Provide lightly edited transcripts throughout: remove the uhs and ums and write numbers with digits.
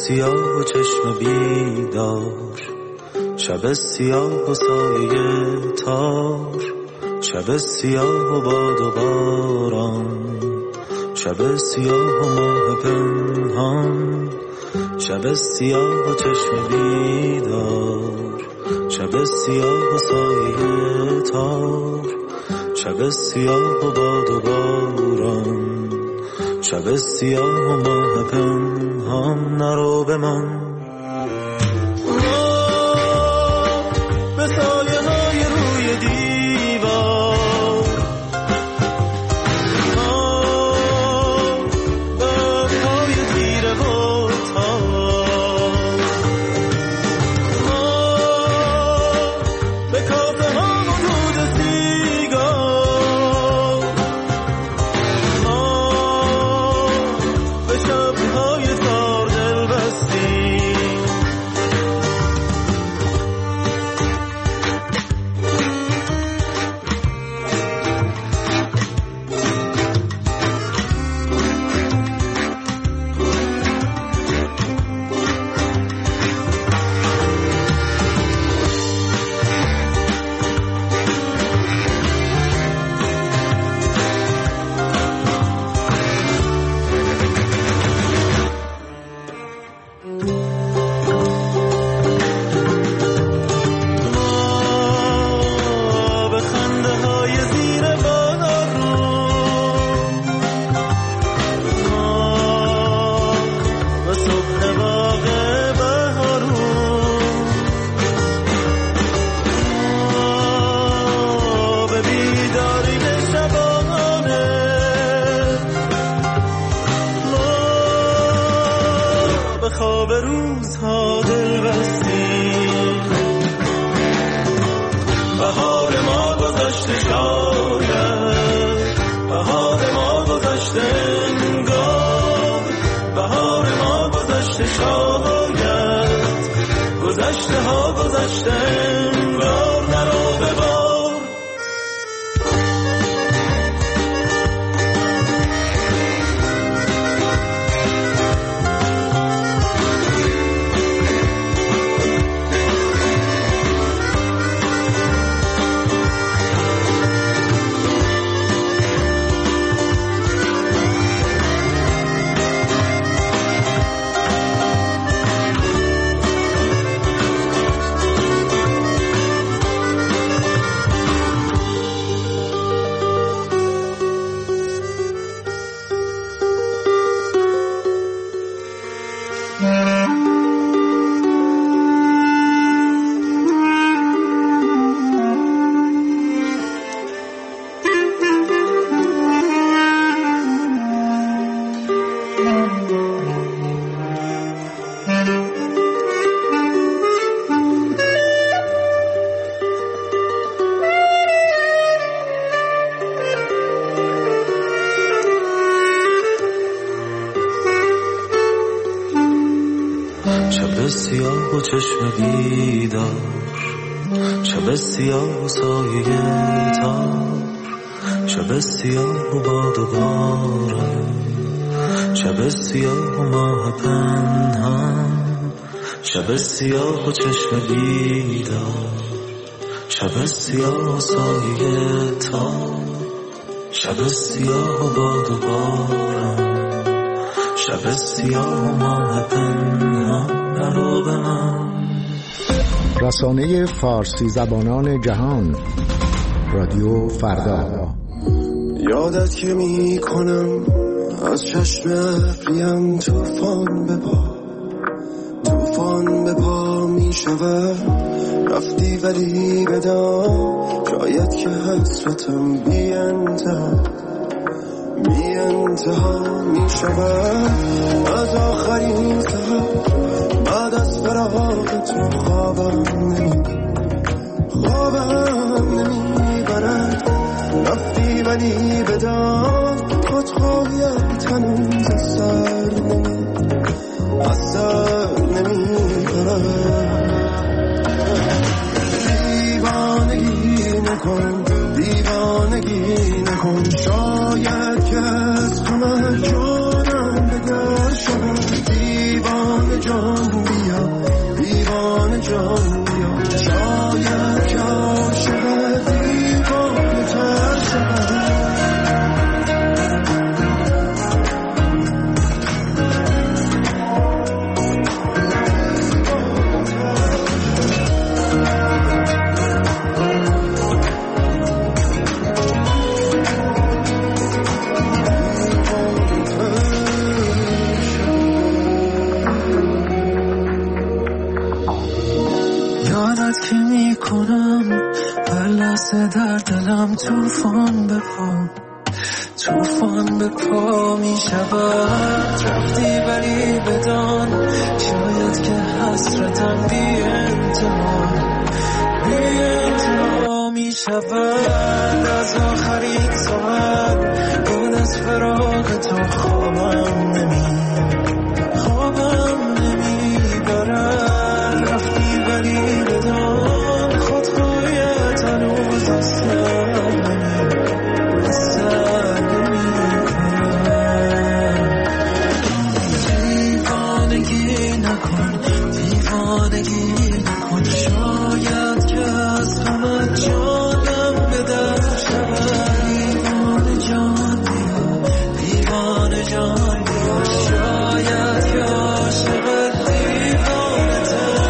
سیاه و چشم بیدار، شب سیاه و سایه تار، شب سیاه و باد و باران، شب سیاه و ماه پنهان، شب سیاه و چشم بیدار، شب سیاه و سایه تار، شب سیاه و باد و باران، شب سیاه و ماه پنهان. نرو بمان به سایه های روی دیوار، به پای تیره و تار، به کافه ها و دود سیگار، به شبهای تار دل بستی. خواب روزها دل بستی. بهار ما گذشته شاید، بهار ما گذشته انگار، بهار ما گذشته شاید، گذشته ها گذشته انگار. نرو ببار سیاه و چشم بیدار، شب سیاه و سایه تار، شب سیاه و باد و باران، شب سیاه و ماه پنهان، شب سیاه و چشم بیدار، شب سیاه و سایه تار، شب سیاه و باد و باران، شب سیاه و ماه پنهان. نرو به من. رسانه فارسی زبانان جهان، رادیو فردا. یادت که می کنم از چشم ابریم طوفان به پا، طوفان به پا می شود. رفتی ولی بدان شاید که حسرتم بی انتها، بی انتها می شود. از آخرین سحر بعد از فراق تو خوابم نمی برد. رفتی ولی بدان خودخواهیت هنوز از سر نمی برد. دیوانگی نکن شاید که از تو من جانم بدر شد. دیوانه جان یادت که میکنم هر لحظه در دلم توفان به پا می شود. رفتی ولی بدان شاید که حسرتم بی انتها می شود. از آخرین ساعت بعد از فراق تو خوابم نمیبرد. رفتی ولی بدان خودخواهیت هنوز دیوانگی نکن شاید که از غمت جانم به در شود. دیوانه جان بیا شاید که عاشقت دیوانه تر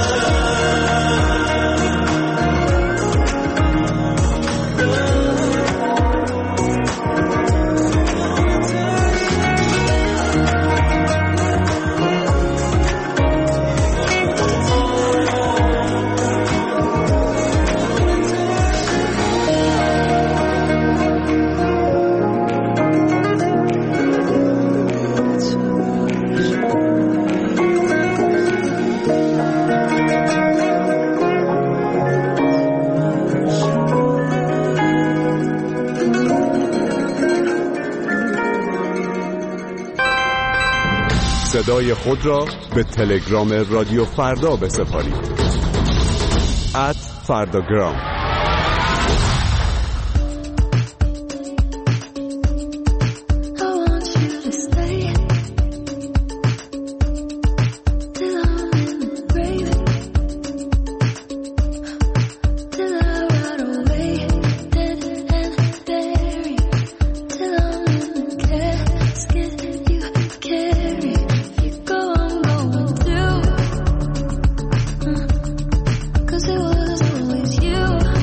صدای خود را به تلگرام رادیو فردا بسپارید. @فرداگرام. Cause it was always you.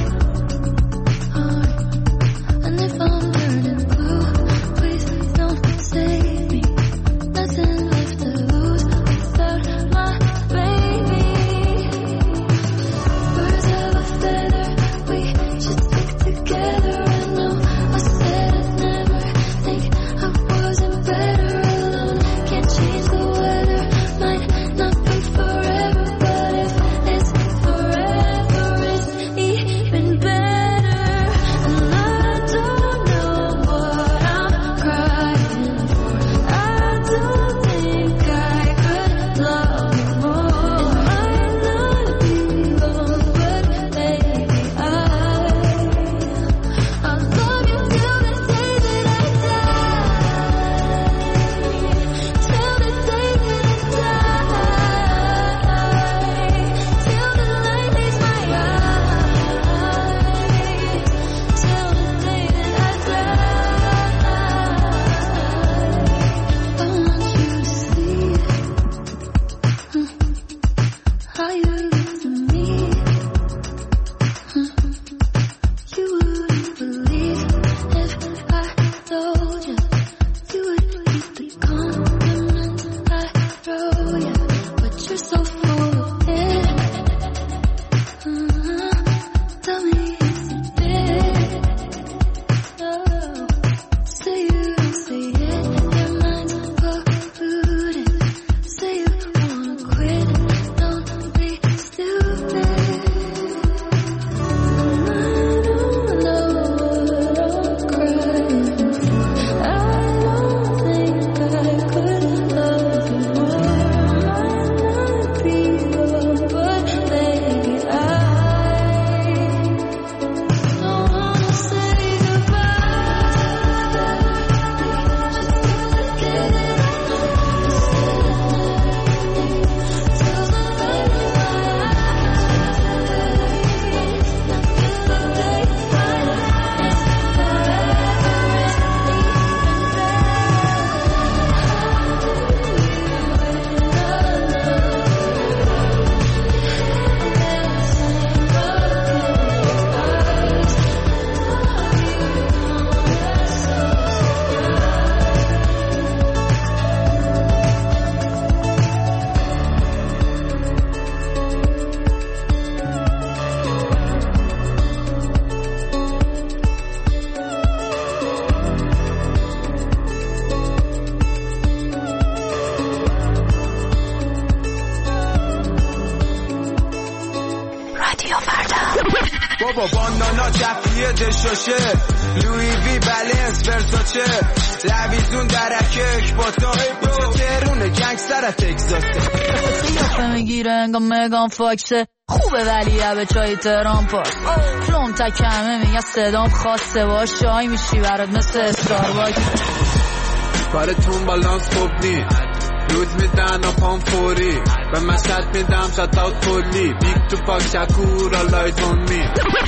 رادیو فردا. بابا باندانا جفیه دشاشه لوی وی بلنس ورساچه لویزون درکه اکباتا اینجا تهرونه گنگستر تگزاسه سیافه میگیره انگا مگان فاکسه خوبه ولی به چای تهران پاس کلوم تکمه میگه صدام خاصه باش شای میشی برات مثل استارباکس کارتون بالانس خوب نی روز میدن و پام فوری به مشهد میدم شتاوت کلی بیگ تو پاک شکور آلای دون می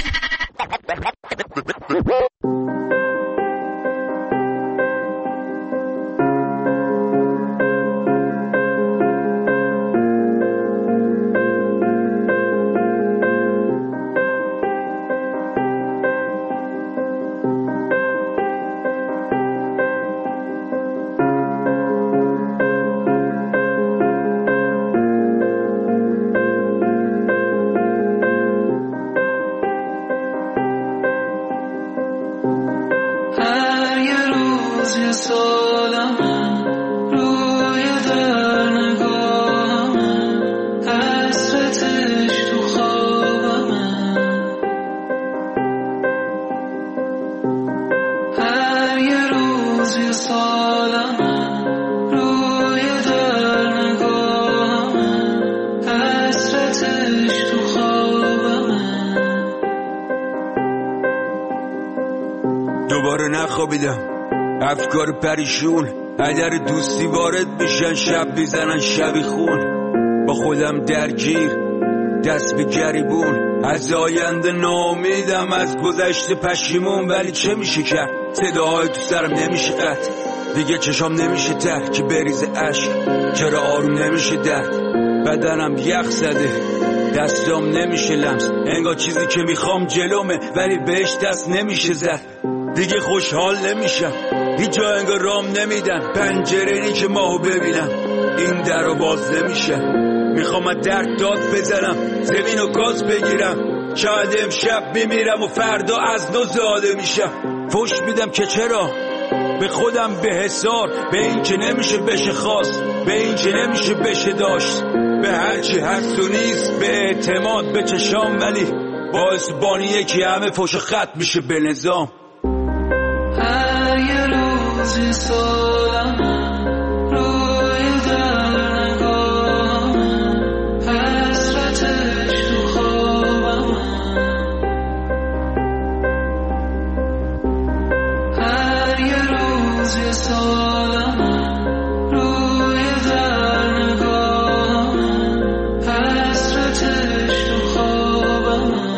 دوباره نخوابیدم افکار پریشون اگر دوستی وارد بشن شب بیزنن شبی خون با خودم درگیر دست به گریبون از آینده ناامیدم از گذشته پشیمون ولی چه میشه کرد صداهای تو سرم نمیشه قطع دیگه چشام نمیشه ته که بریزه عشق چرا آروم نمیشه درد بدنم یخ زده دستام نمیشه لمس انگار چیزی که میخوام جلومه ولی بهش دست نمیشه زد دیگه خوشحال نمیشم هیچ جا انگار رام نمیدن پنجره‌ای که ماهو ببینم این درو باز نمیشه میخوام از درد داد بزنم زمین و گاز بگیرم شاید امشب بمیرم و فردا از نو زاده میشم فوش میدم که چرا به خودم به حسار به این که نمیشه بشه خواست به این که نمیشه بشه داشت به هرچی هست و نیست به اعتماد به چشام ولی باعث بانیه که همه فوش خط میشه به نظام هر یه روزی سالمه روی در نگاهمه حسرتش تو خوابمه هر یه روزی سالمه روی در نگاهمه حسرتش تو خوابمه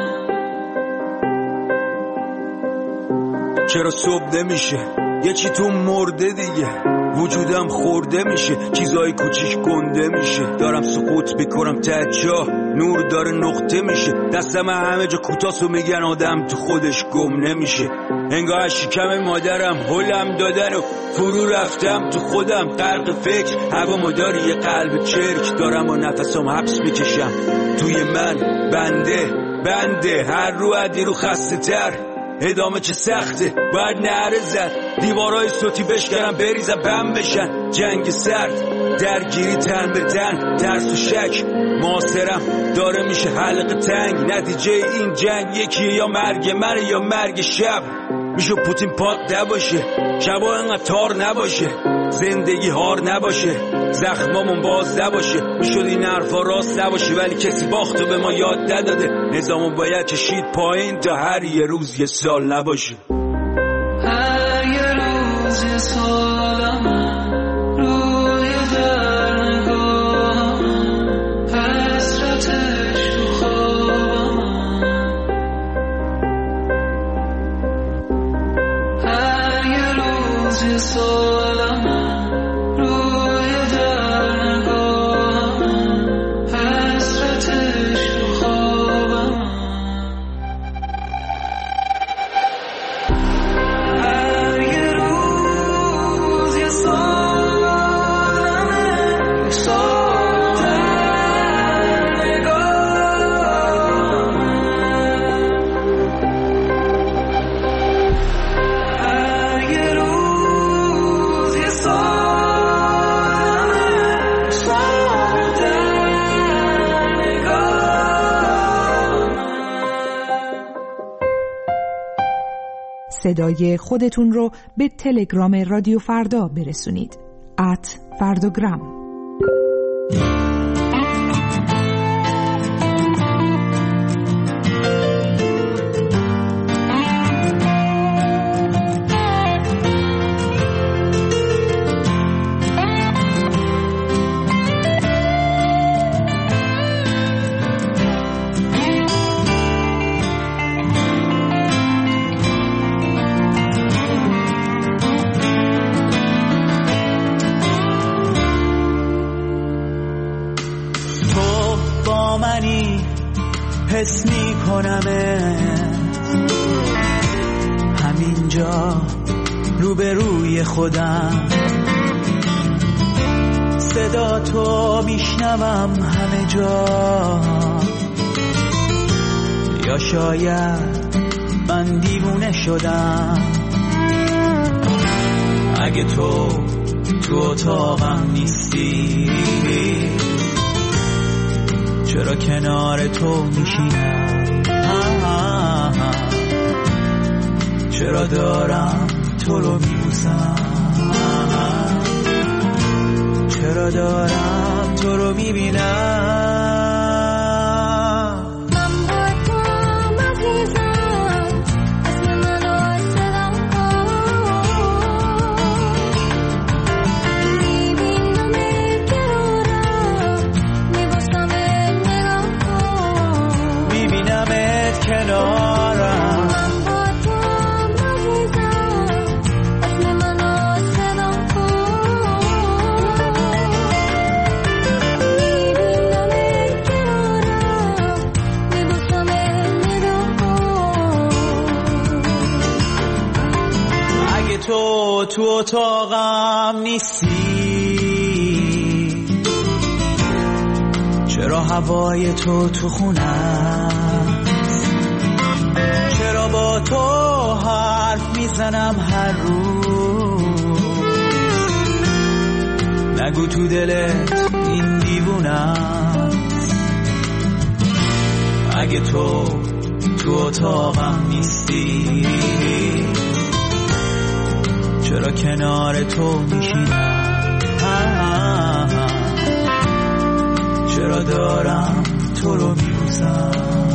چرا صبح نمیشه یه چی تو مرده دیگه وجودم خورده میشه چیزای کوچیک گنده میشه دارم سقوط میکنم ته جا نور داره نقطه میشه دستم همه جا کوتاس و میگن آدم تو خودش گم نمیشه انگار از شکم مادرم هلم دادن و فرو رفتم تو خودم غرق فکر هوا مداری یه قلب چرک دارم و نفسم حبس میکشم توی من بنده هر رو عدی رو خسته تر ادامه چه سخته باید نعره زد دیوارای صوتی بشکنم بریزم بم بشن جنگ سرد درگیری تن به تن ترس و شک معاصرم داره میشه حلقه تنگ نتیجه این جنگ یکیه یا مرگ من یا مرگ شب میشه پوتین پاک نباشه شبا انقدر تار نباشه زندگی هار نباشه زخمامون باز نباشه میشد این حرفا راست نباشه ولی کسی باختو به ما یاد نداده نظامون باید چشید پایین تا هر یه روز یه سال نباشه هر یه روز یه سالمه روی در نگاهمه حسرتش تو خوابمه هر یه روز یه سالمه روی در نگاهمه حسرتش تو خوابمه صدای خودتون رو به تلگرام رادیو فردا برسونید. @فرداگرام. حس می کنمت همینجا روبروی خودم، صدا تو میشنوم همه جا. یا شاید من دیوونه شدم، اگه تو اتاقم نیستی چرا کنار تو میشینم؟ چرا دارم تو رو میبوسم؟ چرا دارم تو رو میبینم؟ تو اتاقم نیستی چرا هوای تو خونم؟ چرا با تو حرف میزنم هر روز؟ نگو تو دلت این دیوونم. اگه تو اتاقم نیستی چرا کنار تو میشینم؟ چرا دارم تو رو میبوسم؟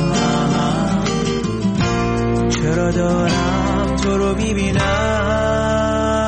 چرا دارم تو رو میبینم؟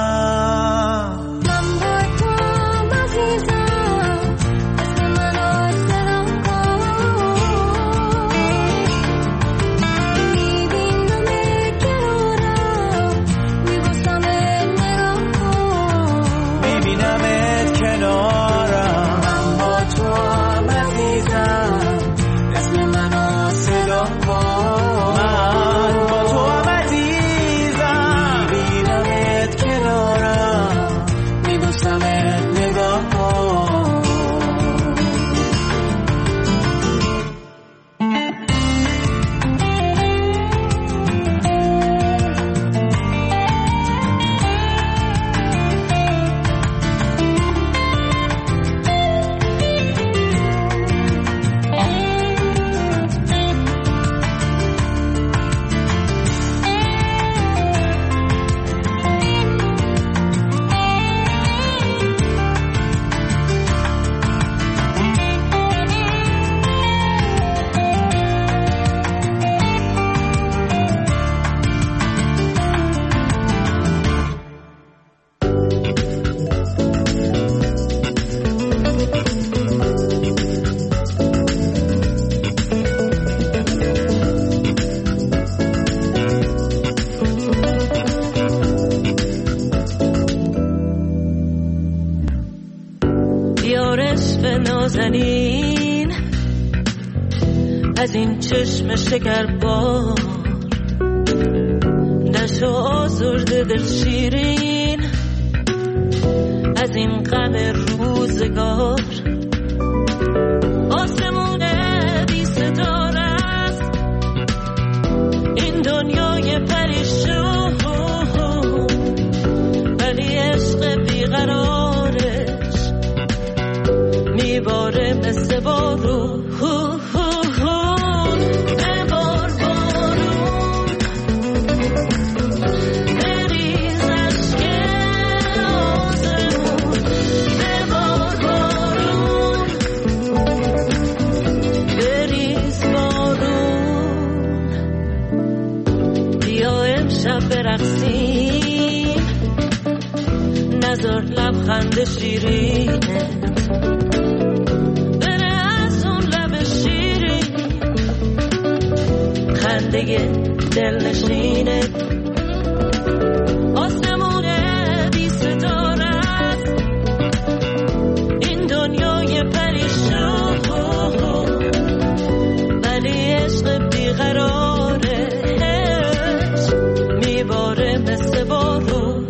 نازنین از این چشم شکربار نشو آزرده دل شیرین از این غم روزگار. آسمون بی ستاره است این دنیای پریشون، ولی عشق بیقرارش میباره مثل بارون. ببار بارون دلنشینه آسمون بی ستاره است این دنیای پریشان ولی عشق بیقراره میباره مثل بارون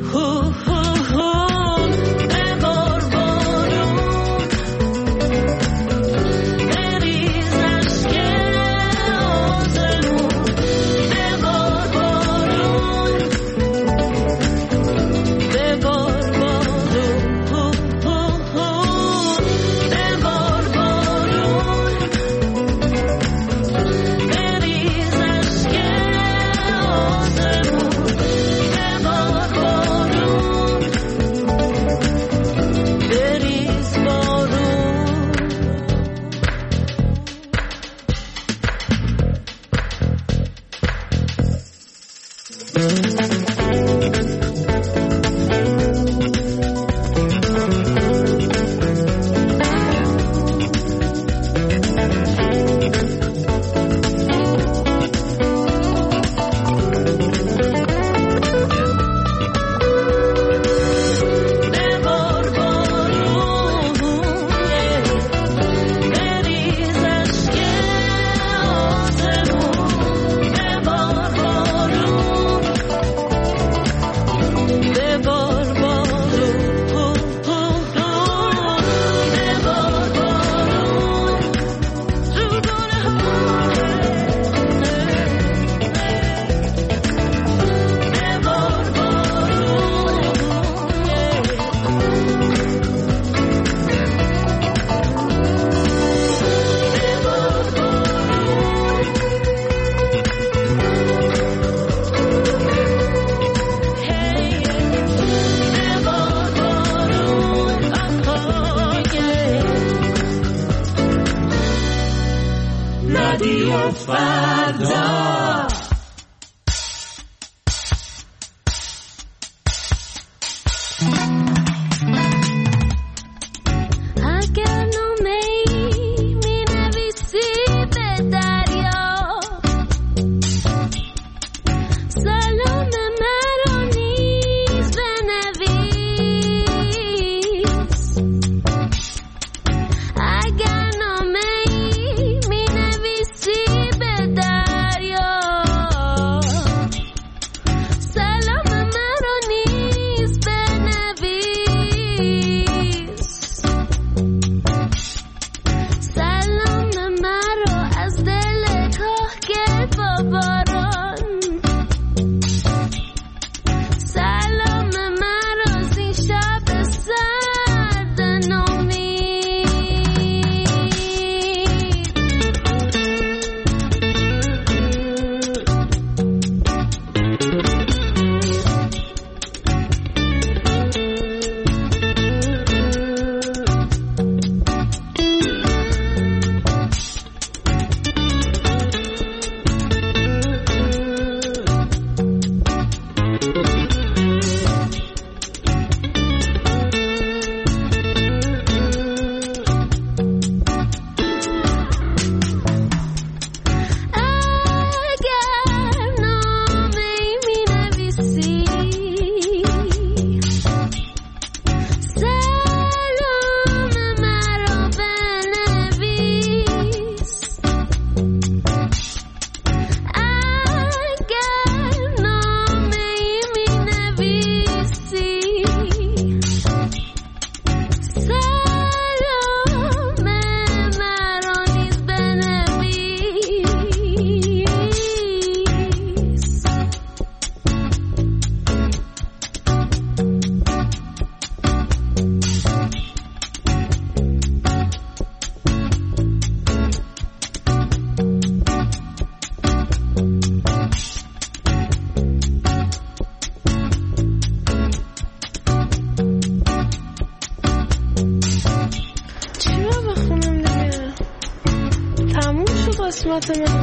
قسمت من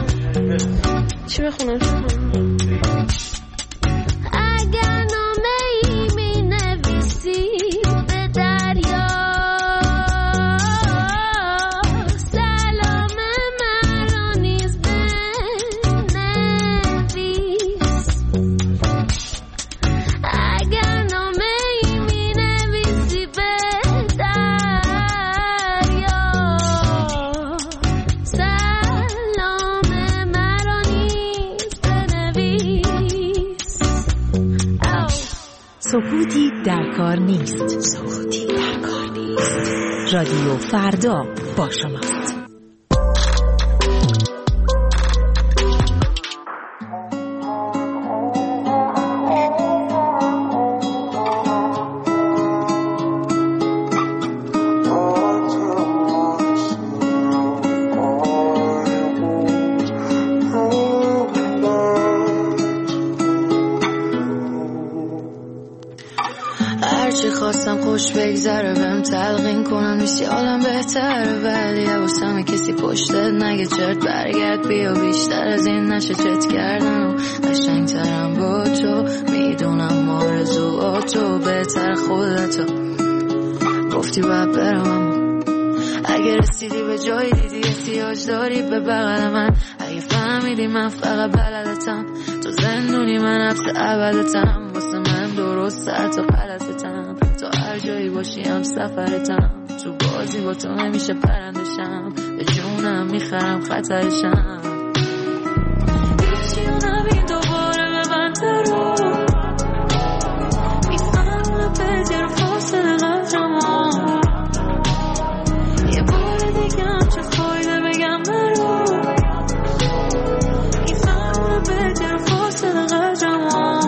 چی بخونم؟ اگر نامه ای می نویسی به دریا سلام مرا نیز بنویس سکوتی در کار نیست. سکوتی در کار نیست. رادیو فردا با شماست. خوش بگذره بهم تلقین کنم نیستی حالم بهتره، ولی حواسم کسی پشتت نگه چرت برگرد بیا، بیشتر از این نشه چت کردن و قشنگترم با تو، میدونم آرزوهاتو بهتر خودتو گفتی باید برم، اما اگه رسیدی به جایی دیدی احتیاج داری به بغل من، اگه فهمیدی من فقط بلدتم تو زندونی من حبس ابدتم، واسه من درست حتی غلطتم، تو هر جایی باشی هم سفرتم، تو بازی با تو نمیشه پرندشم، به جونم میخرم خطرشم، هیچی رو نبین دوباره به من درو، میفهمم بدیر فاصله قدرمو، یه بار دیگه هم چه فایده بگم برو، میفهمم بدیر فاصله قدرمو،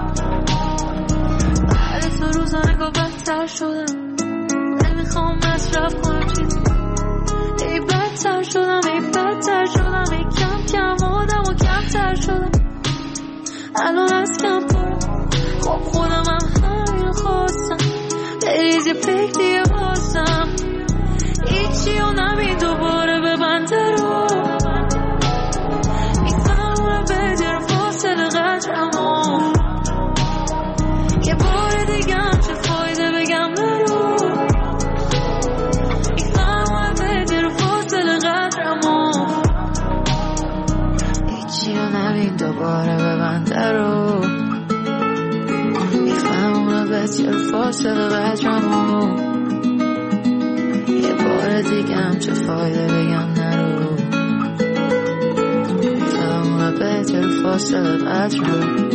بعد تو روزانه گو بدتر شدم، نمیخوام مصرف کنم چیزی، ای بدتر شدم ای بدتر شدم، ای کم کم آدم و کمتر شدم، الان از کم پرم، خب خودم هم همین خواستم، بریز یه پیک دیگه بازم، هیچی رو نبین دوباره به بنده رو، میفهمم بدیر فاصله قدرمو، یه بار دیگه هم چه فایده بگم برو، میفهمم بدیر فاصله قدرمو، هیچی رو نبین دوباره به بنده رو، میفهمم بدیر فاصله قدرمو، یه بار دیگه هم چه فایده بگم نرو، میفهمم بدیر فاصله قدرمو.